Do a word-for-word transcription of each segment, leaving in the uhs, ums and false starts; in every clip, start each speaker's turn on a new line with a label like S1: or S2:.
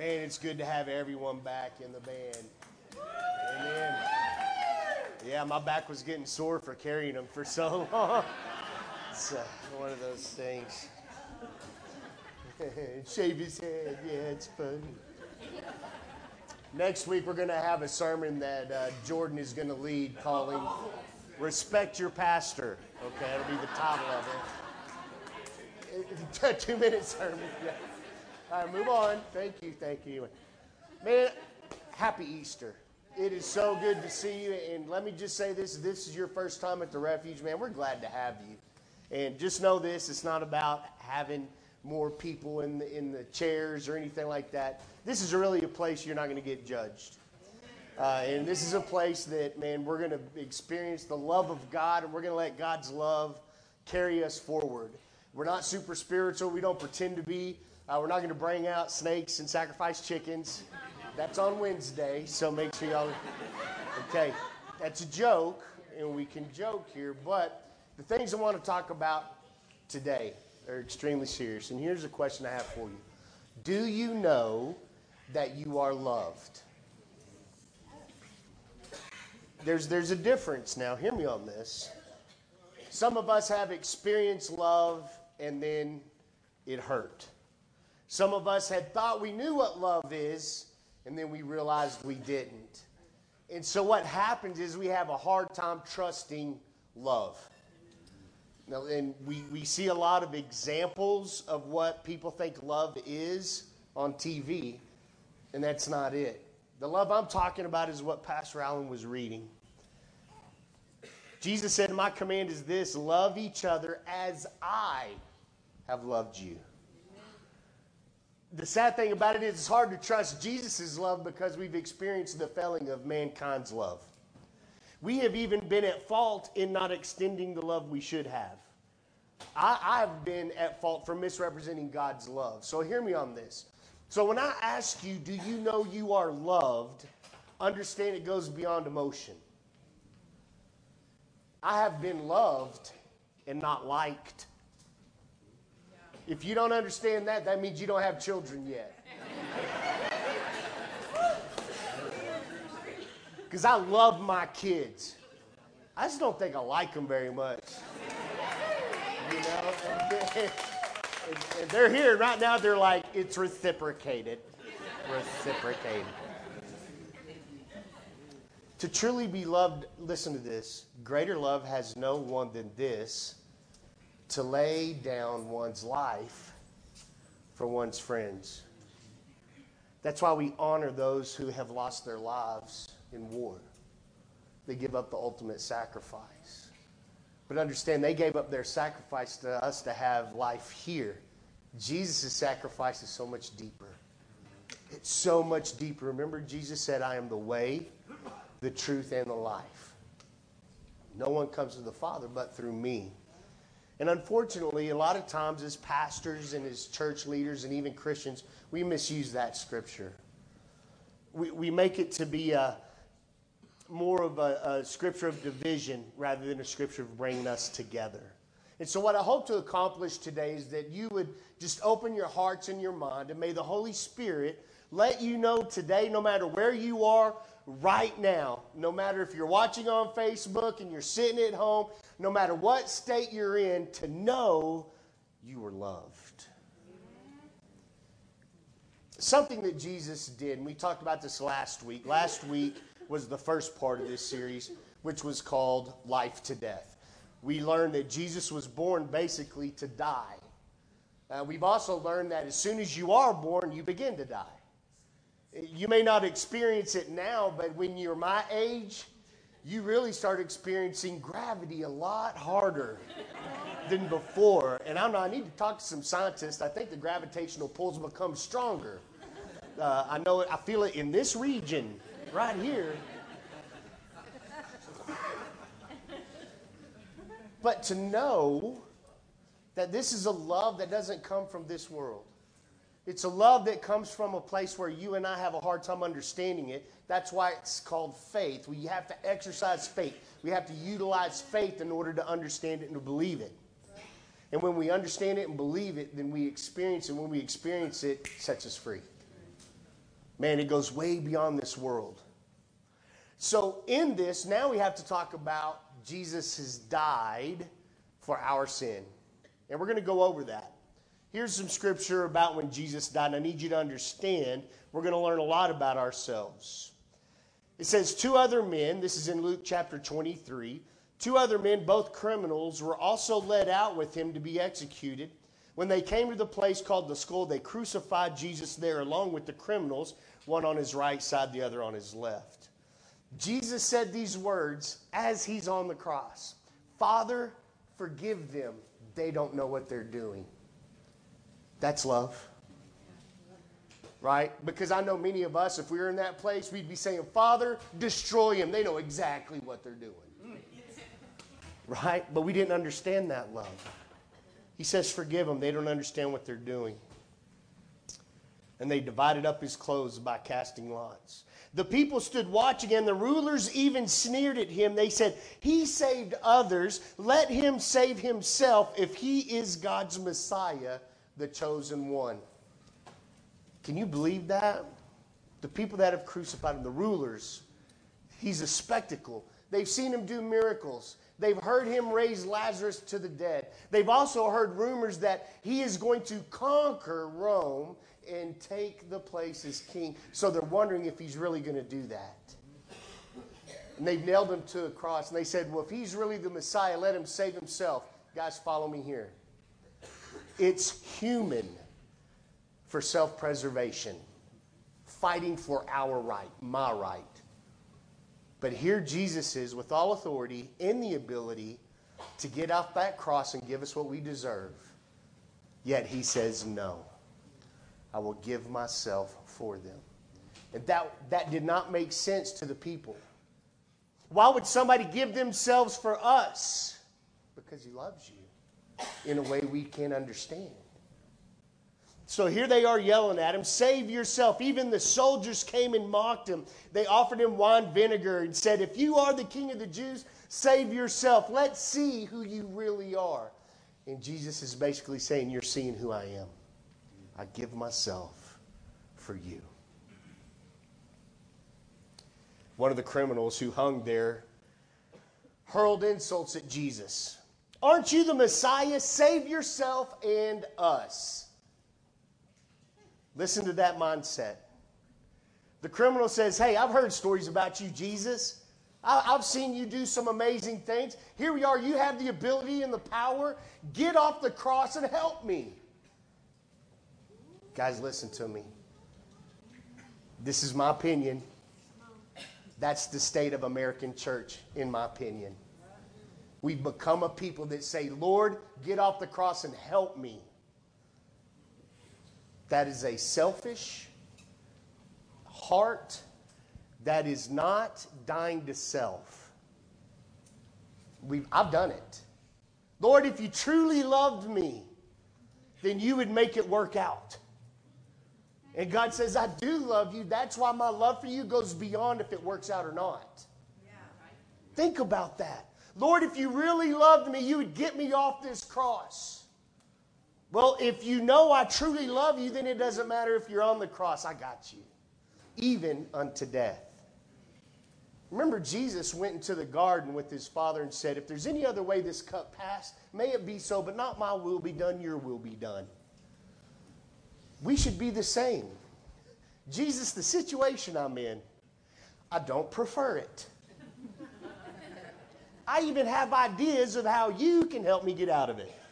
S1: Man, it's good to have everyone back in the band. Amen. Yeah, my back was getting sore for carrying them for so long. It's uh, one of those things. Shave his head. Yeah, it's funny. Next week, we're going to have a sermon that uh, Jordan is going to lead calling Respect Your Pastor. Okay, that'll be the title of it. Two-minute sermon. Yeah. All right, move on. Thank you, thank you. Man, happy Easter. It is so good to see you. And let me just say this. If this is your first time at the Refuge, man, we're glad to have you. And just know this. It's not about having more people in the, in the chairs or anything like that. This is really a place you're not going to get judged. Uh, and this is a place that, man, we're going to experience the love of God, and we're going to let God's love carry us forward. We're not super spiritual. We don't pretend to be. Uh, we're not going to bring out snakes and sacrifice chickens. That's on Wednesday, so make sure y'all... Okay, that's a joke, and we can joke here, but the things I want to talk about today are extremely serious. And here's a question I have for you. Do you know that you are loved? There's, there's a difference now. Hear me on this. Some of us have experienced love, and then it hurt. Some of us had thought we knew what love is, and then we realized we didn't. And so what happens is we have a hard time trusting love. Now, and we, we see a lot of examples of what people think love is on T V, and that's not it. The love I'm talking about is what Pastor Allen was reading. Jesus said, my command is this, love each other as I have loved you. The sad thing about it is it's hard to trust Jesus' love because we've experienced the failing of mankind's love. We have even been at fault in not extending the love we should have. I, I've been at fault for misrepresenting God's love. So hear me on this. So when I ask you, do you know you are loved, understand it goes beyond emotion. I have been loved and not liked. If you don't understand that, that means you don't have children yet. Because I love my kids. I just don't think I like them very much. You know? And, and they're here right now. They're like, it's reciprocated. Reciprocated. To truly be loved, listen to this. Greater love has no one than this, to lay down one's life for one's friends. That's why we honor those who have lost their lives in war. They give up the ultimate sacrifice. But understand, they gave up their sacrifice to us to have life here. Jesus' sacrifice is so much deeper. It's so much deeper. Remember, Jesus said, I am the way, the truth, and the life. No one comes to the Father but through me. And unfortunately, a lot of times as pastors and as church leaders and even Christians, we misuse that scripture. We, we make it to be a, more of a, a scripture of division rather than a scripture of bringing us together. And so what I hope to accomplish today is that you would just open your hearts and your mind, and may the Holy Spirit let you know today, no matter where you are right now, no matter if you're watching on Facebook and you're sitting at home, no matter what state you're in, to know you were loved. Something that Jesus did, and we talked about this last week. Last week was the first part of this series, which was called Life to Death. We learned that Jesus was born basically to die. Uh, we've also learned that as soon as you are born, you begin to die. You may not experience it now, but when you're my age, you really start experiencing gravity a lot harder than before. And I don't know, I need to talk to some scientists. I think the gravitational pulls become stronger. Uh, I know it, I feel it in this region right here. But to know that this is a love that doesn't come from this world. It's a love that comes from a place where you and I have a hard time understanding it. That's why it's called faith. We have to exercise faith. We have to utilize faith in order to understand it and to believe it. And when we understand it and believe it, then we experience it. And when we experience it, it sets us free. Man, it goes way beyond this world. So in this, now we have to talk about Jesus has died for our sin. And we're going to go over that. Here's some scripture about when Jesus died. And I need you to understand, we're going to learn a lot about ourselves. It says, two other men, this is in Luke chapter twenty-three, two other men, both criminals, were also led out with him to be executed. When they came to the place called the Skull, they crucified Jesus there along with the criminals, one on his right side, the other on his left. Jesus said these words as he's on the cross. Father, forgive them. They don't know what they're doing. That's love. Right? Because I know many of us, if we were in that place, we'd be saying, Father, destroy them. They know exactly what they're doing. Right? But we didn't understand that love. He says, forgive them. They don't understand what they're doing. And they divided up his clothes by casting lots. The people stood watching, and the rulers even sneered at him. They said, he saved others. Let him save himself if he is God's Messiah, the chosen one. Can you believe that? The people that have crucified him, the rulers, he's a spectacle. They've seen him do miracles. They've heard him raise Lazarus to the dead. They've also heard rumors that he is going to conquer Rome and take the place as king. So they're wondering if he's really going to do that. And they've nailed him to a cross. And they said, well, if he's really the Messiah, let him save himself. Guys, follow me here. It's human for self-preservation. Fighting for our right, my right. But here Jesus is with all authority and the ability to get off that cross and give us what we deserve. Yet he says no. I will give myself for them. And that, that did not make sense to the people. Why would somebody give themselves for us? Because he loves you in a way we can't understand. So here they are yelling at him, save yourself. Even the soldiers came and mocked him. They offered him wine vinegar and said, if you are the king of the Jews, save yourself. Let's see who you really are. And Jesus is basically saying, you're seeing who I am. I give myself for you. One of the criminals who hung there hurled insults at Jesus. Aren't you the Messiah? Save yourself and us. Listen to that mindset. The criminal says, hey, I've heard stories about you, Jesus. I've seen you do some amazing things. Here we are. You have the ability and the power. Get off the cross and help me. Guys, listen to me. This is my opinion. That's the state of American church, in my opinion. We've become a people that say, Lord, get off the cross and help me. That is a selfish heart that is not dying to self. We've, I've done it. Lord, if you truly loved me, then you would make it work out. And God says, I do love you. That's why my love for you goes beyond if it works out or not. Yeah, right. Think about that. Lord, if you really loved me, you would get me off this cross. Well, if you know I truly love you, then it doesn't matter if you're on the cross. I got you. Even unto death. Remember, Jesus went into the garden with his Father and said, if there's any other way this cup passed, may it be so, but not my will be done, your will be done. We should be the same. Jesus, the situation I'm in, I don't prefer it. I even have ideas of how you can help me get out of it.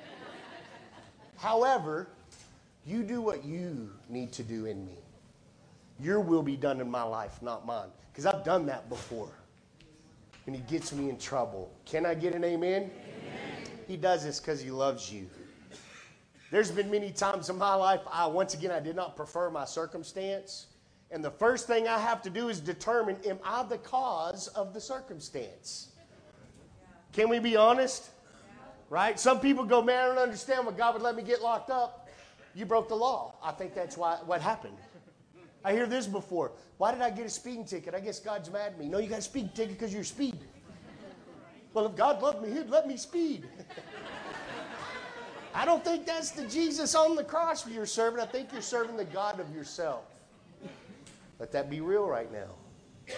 S1: However, you do what you need to do in me. Your will be done in my life, not mine. Because I've done that before. And he gets me in trouble. Can I get an amen? Amen. He does this because he loves you. There's been many times in my life, I once again, I did not prefer my circumstance. And the first thing I have to do is determine, am I the cause of the circumstance? Can we be honest? Right? Some people go, man, I don't understand why God would let me get locked up. You broke the law. I think that's why what happened. I hear this before. Why did I get a speeding ticket? I guess God's mad at me. No, you got a speeding ticket because you're speeding. Well, if God loved me, he'd let me speed. I don't think that's the Jesus on the cross you're serving. I think you're serving the God of yourself. Let that be real right now.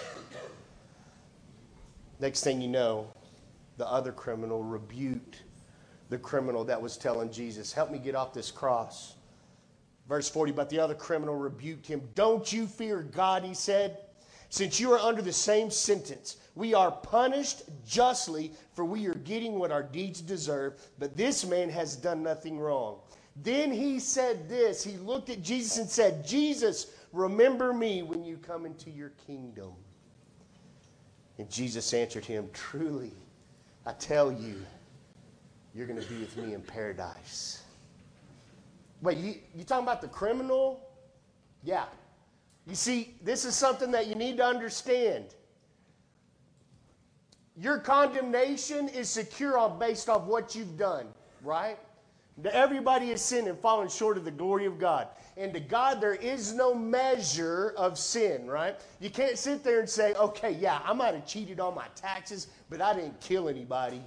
S1: Next thing you know, the other criminal rebuked the criminal that was telling Jesus, help me get off this cross. Verse forty, but the other criminal rebuked him. Don't you fear God, he said, since you are under the same sentence. We are punished justly, for we are getting what our deeds deserve, but this man has done nothing wrong. Then he said this, he looked at Jesus and said, Jesus, remember me when you come into your kingdom. And Jesus answered him, truly, I tell you, you're going to be with me in paradise. Wait, you, you talking about the criminal? Yeah. You see, this is something that you need to understand. Your condemnation is secure on based off what you've done, right? Everybody has sinned and fallen short of the glory of God. And to God, there is no measure of sin, right? You can't sit there and say, okay, yeah, I might have cheated on my taxes, but I didn't kill anybody.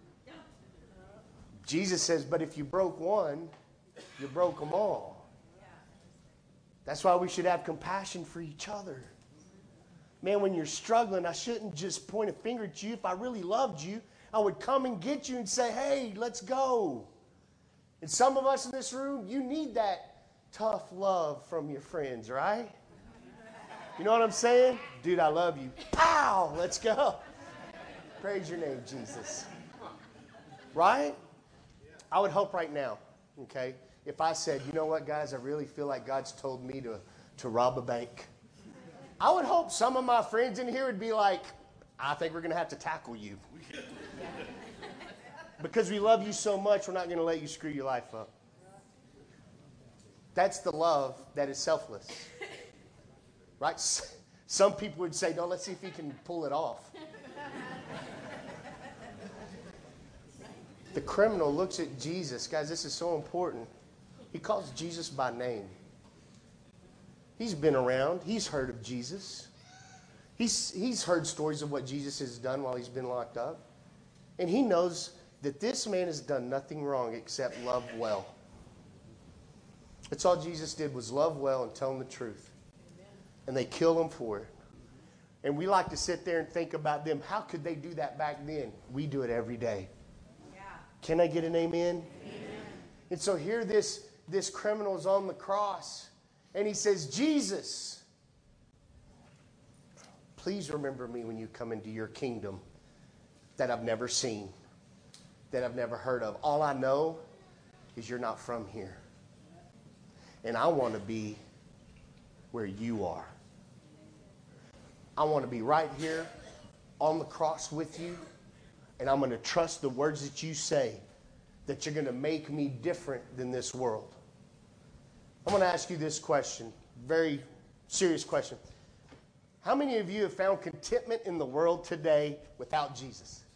S1: Jesus says, but if you broke one, you broke them all. That's why we should have compassion for each other. Man, when you're struggling, I shouldn't just point a finger at you. If I really loved you, I would come and get you and say, hey, let's go. And some of us in this room, you need that tough love from your friends, right? You know what I'm saying? Dude, I love you. Pow! Let's go. Praise your name, Jesus. Right? I would hope right now, okay, if I said, you know what, guys, I really feel like God's told me to, to rob a bank. I would hope some of my friends in here would be like, I think we're going to have to tackle you. Because we love you so much, we're not going to let you screw your life up. That's the love that is selfless. Right? Some people would say, no, let's see if he can pull it off. The criminal looks at Jesus. Guys, this is so important. He calls Jesus by name. He's been around. He's heard of Jesus. He's, he's heard stories of what Jesus has done while he's been locked up. And he knows that this man has done nothing wrong except love well. That's all Jesus did was love well and tell him the truth. And they kill him for it. And we like to sit there and think about them. How could they do that back then? We do it every day. Yeah. Can I get an amen? Amen. And so here this, this criminal is on the cross. And he says, Jesus, please remember me when you come into your kingdom that I've never seen, that I've never heard of. All I know is you're not from here. And I want to be where you are. I want to be right here on the cross with you. And I'm going to trust the words that you say, that you're going to make me different than this world. I'm going to ask you this question, very serious question. How many of you have found contentment in the world today without Jesus?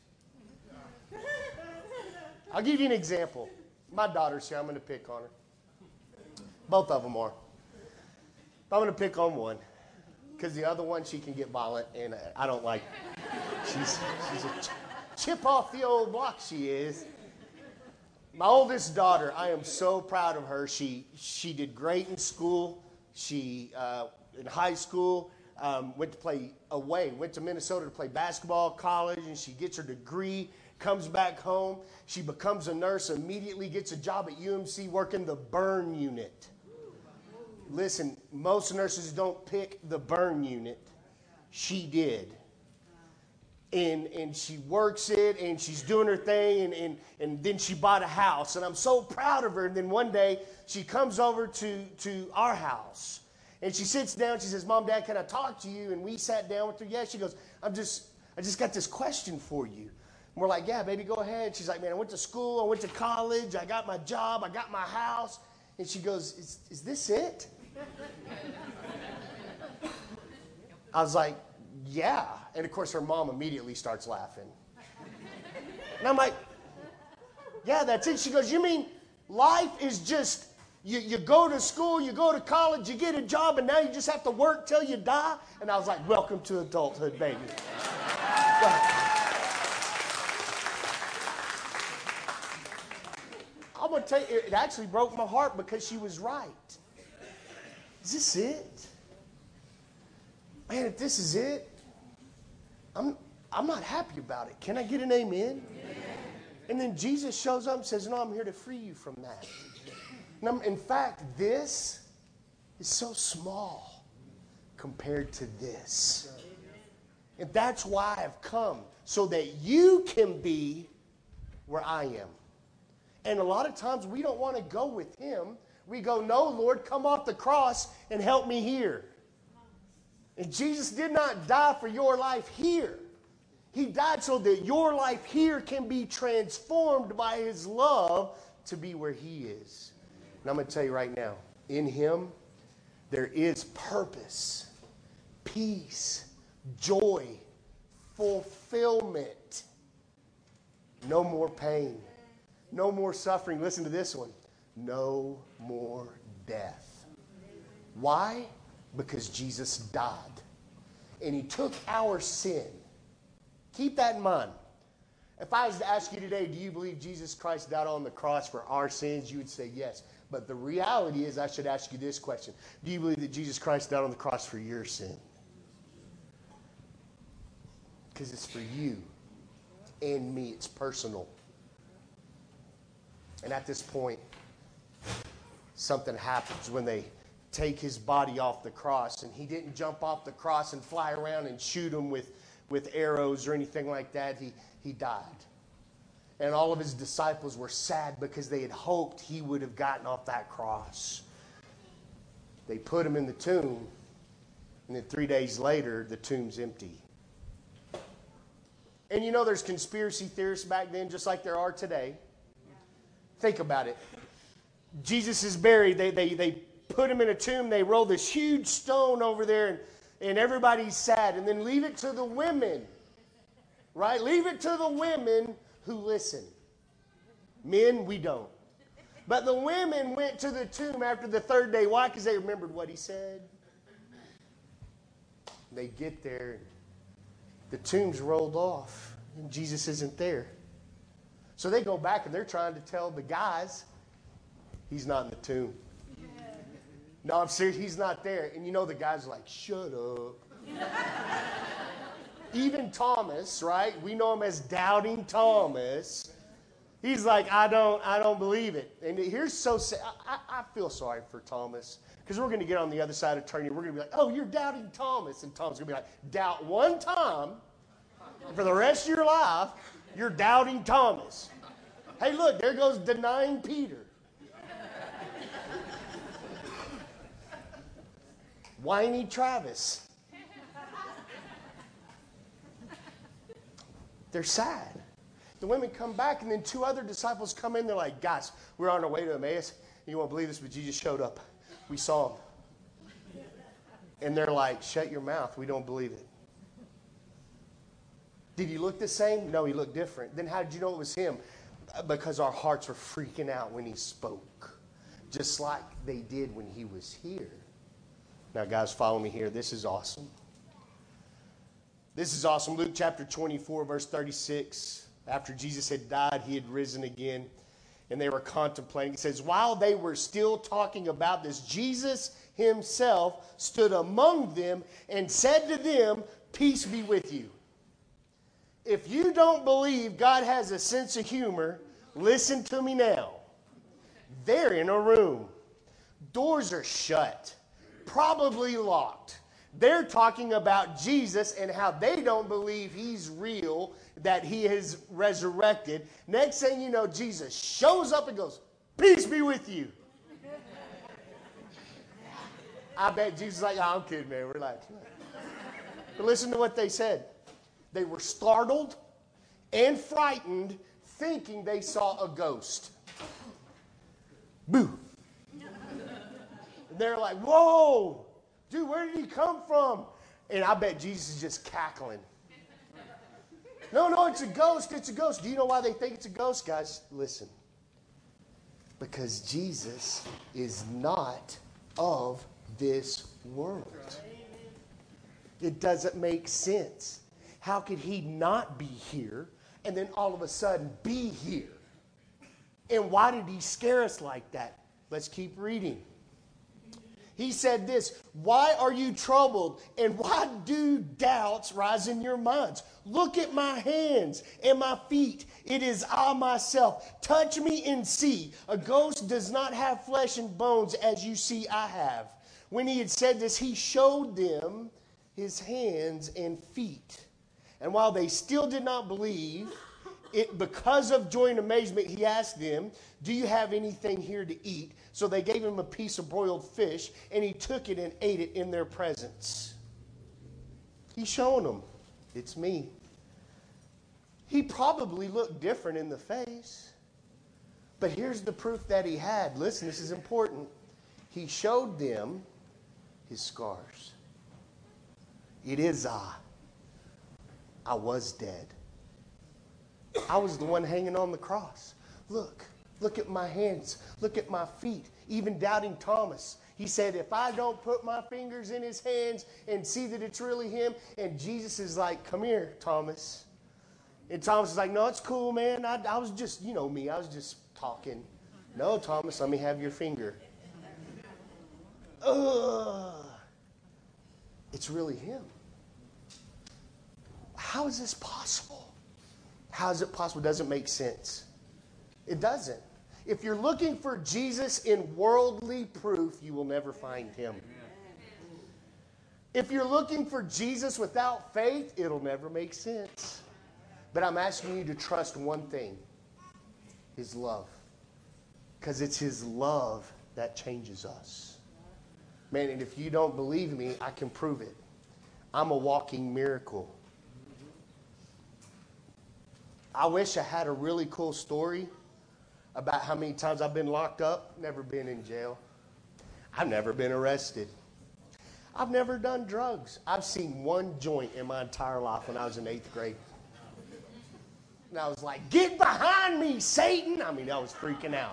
S1: I'll give you an example. My daughter's here. I'm going to pick on her. Both of them are. I'm going to pick on one because the other one, she can get violent, and I don't like She's, she's a ch- chip off the old block, she is. My oldest daughter, I am so proud of her. She she did great in school. She, uh, in high school, um, went to play away, went to Minnesota to play basketball, college, and she gets her degree, comes back home. She becomes a nurse, immediately gets a job at U M C working the burn unit. Listen, most nurses don't pick the burn unit. She did. And and she works it, and she's doing her thing, and, and, and then she bought a house. And I'm so proud of her. And then one day, she comes over to, to our house. And she sits down. She says, Mom, Dad, can I talk to you? And we sat down with her. Yeah, she goes, I'm just, I just got this question for you. And we're like, yeah, baby, go ahead. She's like, man, I went to school. I went to college. I got my job. I got my house. And she goes, is, is this it? I was like, yeah. And of course, her mom immediately starts laughing. And I'm like, yeah, that's it. She goes, you mean life is just, you, you go to school, you go to college, you get a job, and now you just have to work till you die? And I was like, welcome to adulthood, baby. I'm going to tell you, it actually broke my heart because she was right. Is this it? man, if this is it, I'm, I'm not happy about it. Can I get an amen? Amen. And then Jesus shows up and says, no, I'm here to free you from that. And I'm, in fact, this is so small compared to this. And that's why I've come, so that you can be where I am. And a lot of times we don't want to go with him. We go, no, Lord, come off the cross and help me here. And Jesus did not die for your life here. He died so that your life here can be transformed by his love to be where he is. And I'm going to tell you right now, in him, there is purpose, peace, joy, fulfillment. No more pain. No more suffering. Listen to this one. No more death. Why? Because Jesus died. And he took our sin. Keep that in mind. If I was to ask you today, do you believe Jesus Christ died on the cross for our sins? You would say yes. But the reality is, I should ask you this question. Do you believe that Jesus Christ died on the cross for your sin? Because it's for you and me. It's personal. And at this point, something happens when they take his body off the cross. And he didn't jump off the cross and fly around and shoot him with, with arrows or anything like that. He, he died. And all of his disciples were sad because they had hoped he would have gotten off that cross. They put him in the tomb. And then three days later, the tomb's empty. And you know there's conspiracy theorists back then just like there are today. Think about it. Jesus is buried. They, they, they put him in a tomb. They roll this huge stone over there, and, and everybody's sad. And then leave it to the women, right? Leave it to the women who listen. Men, we don't. But the women went to the tomb after the third day. Why? Because they remembered what he said. They get there, and the tomb's rolled off, and Jesus isn't there. So they go back and they're trying to tell the guys, he's not in the tomb. No, I'm serious, he's not there. And you know the guys are like, shut up. Even Thomas, right? We know him as Doubting Thomas. He's like, I don't, I don't believe it. And here's so sad. I, I feel sorry for Thomas. Because we're going to get on the other side of eternity. We're going to be like, oh, you're Doubting Thomas. And Thomas is going to be like, doubt one time. For the rest of your life, you're Doubting Thomas. Hey, look, there goes denying Peter. Whiny Travis. They're sad. The women come back, and then two other disciples come in. They're like, guys, we're on our way to Emmaus. You won't believe this, but Jesus showed up. We saw him. And they're like, shut your mouth. We don't believe it. Did he look the same? No, he looked different. Then how did you know it was him? Because our hearts were freaking out when he spoke. Just like they did when he was here. Now, guys, follow me here. This is awesome. This is awesome. Luke chapter twenty-four, verse thirty-six. After Jesus had died, he had risen again. And they were contemplating. It says, while they were still talking about this, Jesus himself stood among them and said to them, peace be with you. If you don't believe God has a sense of humor, listen to me now. They're in a room. Doors are shut, probably locked. They're talking about Jesus and how they don't believe he's real, that he has resurrected. Next thing you know, Jesus shows up and goes, peace be with you. I bet Jesus is like, oh, I'm kidding, man. Relax. But listen to what they said. They were startled and frightened, thinking they saw a ghost. Boo. And they're like, whoa, dude, where did he come from? And I bet Jesus is just cackling. No, no, it's a ghost. It's a ghost. Do you know why they think it's a ghost, guys? Listen. Because Jesus is not of this world. It doesn't make sense. How could he not be here and then all of a sudden be here? And why did he scare us like that? Let's keep reading. He said this, why are you troubled and why do doubts rise in your minds? Look at my hands and my feet. It is I myself. Touch me and see. A ghost does not have flesh and bones as you see I have. When he had said this, he showed them his hands and feet. And while they still did not believe, it, because of joy and amazement, he asked them, do you have anything here to eat? So they gave him a piece of broiled fish, and he took it and ate it in their presence. He's showing them, it's me. He probably looked different in the face. But here's the proof that he had. Listen, this is important. He showed them his scars. It is I. I was dead. I was the one hanging on the cross. Look, look at my hands. Look at my feet. Even doubting Thomas, he said, if I don't put my fingers in his hands and see that it's really him, and Jesus is like, come here, Thomas. And Thomas is like, no, it's cool, man. I, I was just, you know me, I was just talking. No, Thomas, let me have your finger. Ugh. It's really him. How is this possible? How is it possible? It doesn't make sense. It doesn't. If you're looking for Jesus in worldly proof, you will never find him. If you're looking for Jesus without faith, it'll never make sense. But I'm asking you to trust one thing, his love. Because it's his love that changes us. Man, and if you don't believe me, I can prove it. I'm a walking miracle. I wish I had a really cool story about how many times I've been locked up. Never been in jail. I've never been arrested. I've never done drugs. I've seen one joint in my entire life when I was in eighth grade. And I was like, get behind me, Satan. I mean, I was freaking out.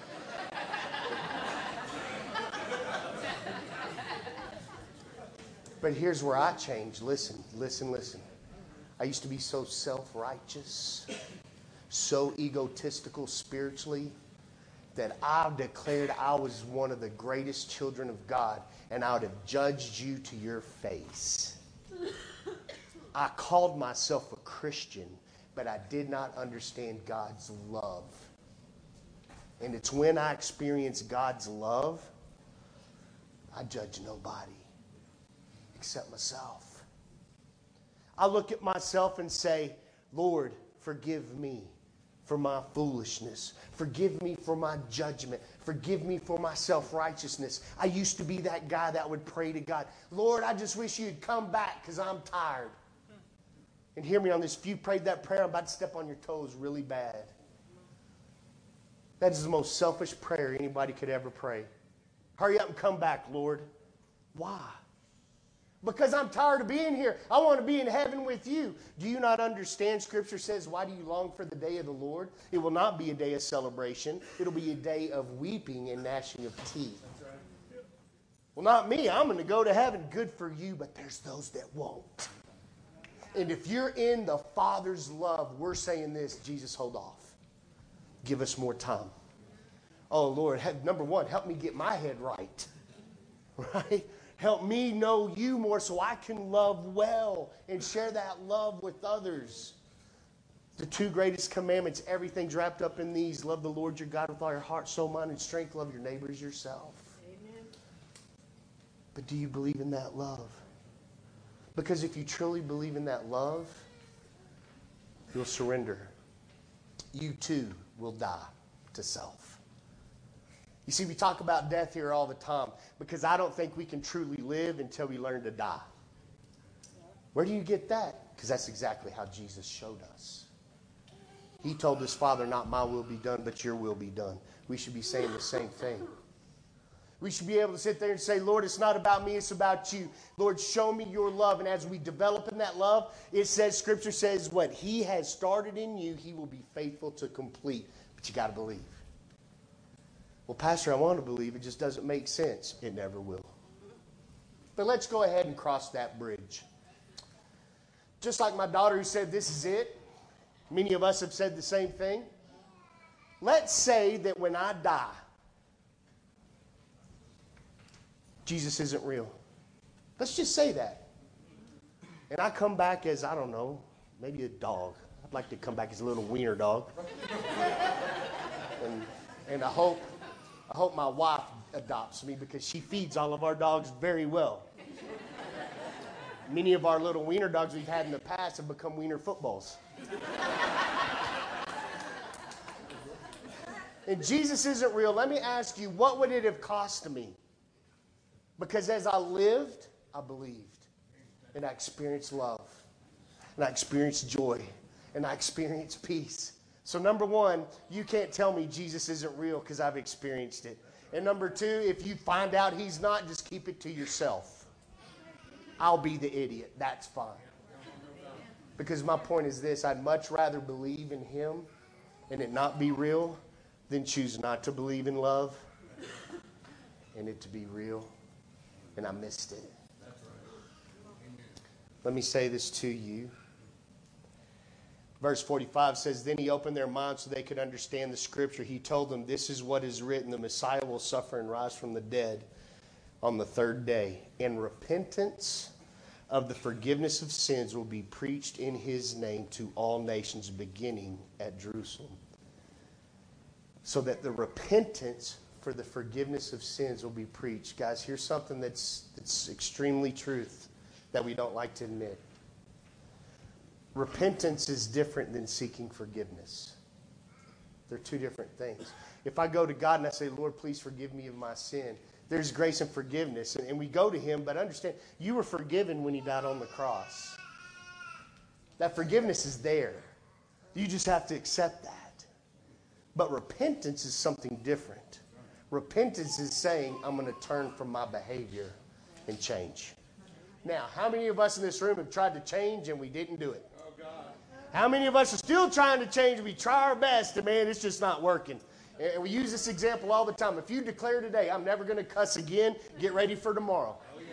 S1: But here's where I changed. Listen, listen, listen. I used to be so self-righteous, so egotistical spiritually, that I declared I was one of the greatest children of God, and I would have judged you to your face. I called myself a Christian, but I did not understand God's love. And it's when I experienced God's love, I judge nobody except myself. I look at myself and say, Lord, forgive me for my foolishness. Forgive me for my judgment. Forgive me for my self-righteousness. I used to be that guy that would pray to God, Lord, I just wish you'd come back because I'm tired. And hear me on this. If you prayed that prayer, I'm about to step on your toes really bad. That is the most selfish prayer anybody could ever pray. Hurry up and come back, Lord. Why? Because I'm tired of being here. I want to be in heaven with you. Do you not understand? Scripture says, why do you long for the day of the Lord? It will not be a day of celebration. It'll be a day of weeping and gnashing of teeth. Well, not me. I'm going to go to heaven. Good for you, but there's those that won't. And if you're in the Father's love, we're saying this, Jesus, hold off. Give us more time. Oh, Lord, number one, help me get my head right. Right? Help me know you more so I can love well and share that love with others. The two greatest commandments, everything's wrapped up in these. Love the Lord your God with all your heart, soul, mind, and strength. Love your neighbor as yourself. Amen. But do you believe in that love? Because if you truly believe in that love, you'll surrender. You too will die to self. You see, we talk about death here all the time because I don't think we can truly live until we learn to die. Where do you get that? Because that's exactly how Jesus showed us. He told his Father, not my will be done, but your will be done. We should be saying the same thing. We should be able to sit there and say, Lord, it's not about me, it's about you. Lord, show me your love. And as we develop in that love, it says, Scripture says, what he has started in you, he will be faithful to complete. But you got to believe. Well, Pastor, I want to believe. It just doesn't make sense. It never will. But let's go ahead and cross that bridge. Just like my daughter who said, this is it. Many of us have said the same thing. Let's say that when I die, Jesus isn't real. Let's just say that. And I come back as, I don't know, maybe a dog. I'd like to come back as a little wiener dog. and and I hope I hope my wife adopts me because she feeds all of our dogs very well. Many of our little wiener dogs we've had in the past have become wiener footballs. And Jesus isn't real. Let me ask you, what would it have cost me? Because as I lived, I believed. And I experienced love. And I experienced joy. And I experienced peace. So number one, you can't tell me Jesus isn't real because I've experienced it. And number two, if you find out he's not, just keep it to yourself. I'll be the idiot. That's fine. Because my point is this, I'd much rather believe in him and it not be real than choose not to believe in love and it to be real. And I missed it. Let me say this to you. Verse forty-five says, then he opened their minds so they could understand the scripture. He told them, this is what is written. The Messiah will suffer and rise from the dead on the third day. And repentance of the forgiveness of sins will be preached in his name to all nations, beginning at Jerusalem. So that the repentance for the forgiveness of sins will be preached. Guys, here's something that's, that's extremely truth that we don't like to admit. Repentance is different than seeking forgiveness. They're two different things. If I go to God and I say, Lord, please forgive me of my sin, there's grace and forgiveness. And, and we go to him, but understand, you were forgiven when he died on the cross. That forgiveness is there. You just have to accept that. But repentance is something different. Repentance is saying, I'm going to turn from my behavior and change. Now, how many of us in this room have tried to change and we didn't do it? How many of us are still trying to change? We try our best, and man, it's just not working. And we use this example all the time. If you declare today, I'm never going to cuss again, get ready for tomorrow.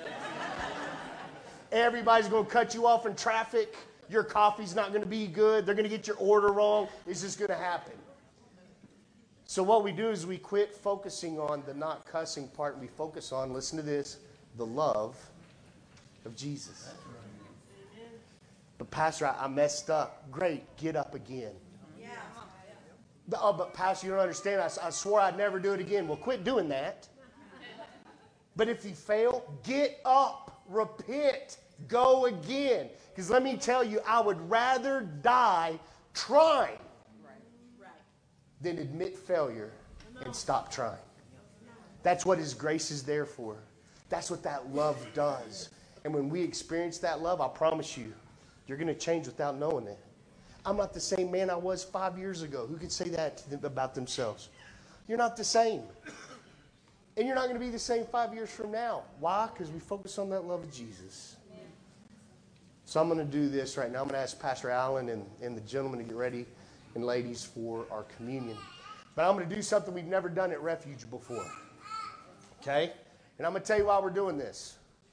S1: Everybody's going to cut you off in traffic. Your coffee's not going to be good. They're going to get your order wrong. It's just going to happen. So what we do is we quit focusing on the not cussing part, and we focus on, listen to this, the love of Jesus. But Pastor, I, I messed up. Great, get up again. Yeah. Oh, but Pastor, you don't understand. I, I swore I'd never do it again. Well, quit doing that. But if you fail, get up, repent, go again. Because let me tell you, I would rather die trying than admit failure and stop trying. That's what his grace is there for. That's what that love does. And when we experience that love, I promise you, you're going to change without knowing it. I'm not the same man I was five years ago. Who could say that to them about themselves? You're not the same. And you're not going to be the same five years from now. Why? Because we focus on that love of Jesus. So I'm going to do this right now. I'm going to ask Pastor Allen and, and the gentlemen to get ready, and ladies, for our communion. But I'm going to do something we've never done at Refuge before. Okay? And I'm going to tell you why we're doing this.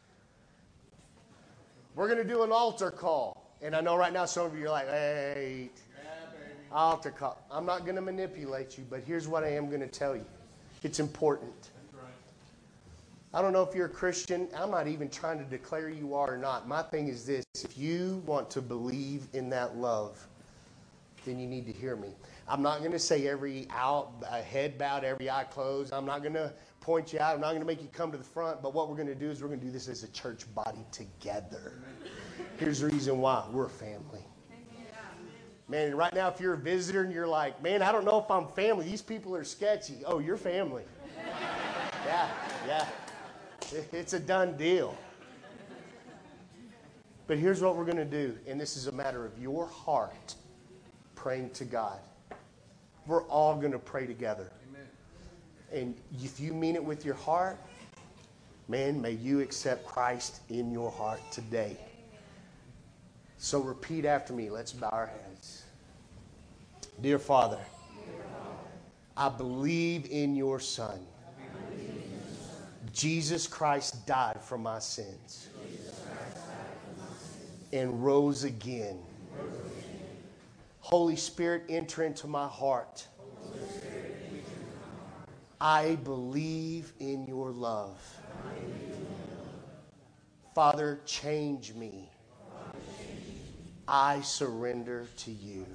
S1: We're going to do an altar call. And I know right now some of you are like, wait, yeah, altar call. I'm not going to manipulate you, but here's what I am going to tell you. It's important. That's right. I don't know if you're a Christian. I'm not even trying to declare you are or not. My thing is this. If you want to believe in that love, then you need to hear me. I'm not going to say every out, head bowed, every eye closed. I'm not going to point you out. I'm not going to make you come to the front. But what we're going to do is we're going to do this as a church body together. Here's the reason why. We're a family. Man, right now if you're a visitor and you're like, man, I don't know if I'm family. These people are sketchy. Oh, you're family. Yeah, yeah. It's a done deal. But here's what we're going to do. And this is a matter of your heart praying to God. We're all going to pray together. Amen. And if you mean it with your heart, man, may you accept Christ in your heart today. So repeat after me. Let's bow our heads. Dear Father, I believe in your Son. Jesus Christ died for my sins and rose again. Holy Spirit, enter into my heart. I believe in your love. Father, change me. I surrender to you.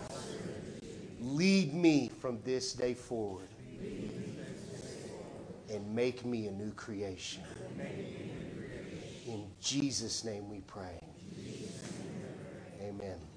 S1: Lead me from this day forward and make me a new creation. In Jesus' name we pray. Amen.